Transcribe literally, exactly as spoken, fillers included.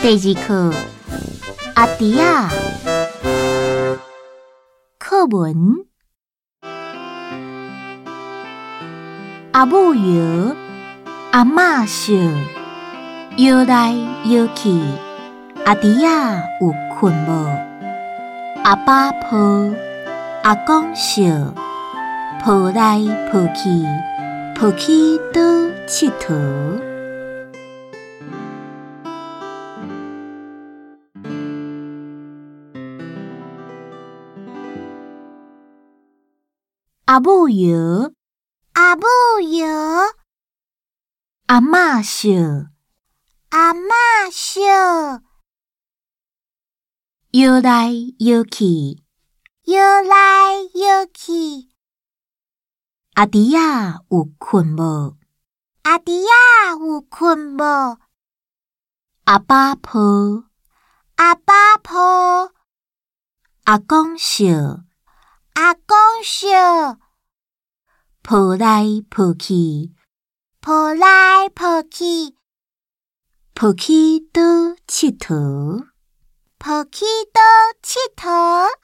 第二课，阿弟仔课文。阿母摇，阿嬷笑，摇来摇去，阿弟仔有困无？阿爸抱，阿公笑，抱来抱去，抱去倒佚佗。阿母摇， 阿母摇， 阿嬷笑， 阿嬷笑， 摇来摇去， 摇来摇去， 阿弟仔有困无？ 阿弟仔有困无？ 阿爸抱， 阿爸抱， 阿公笑， 阿公笑， 抱来抱去， 抱来抱去， 抱去倒佚佗。 抱去倒佚佗。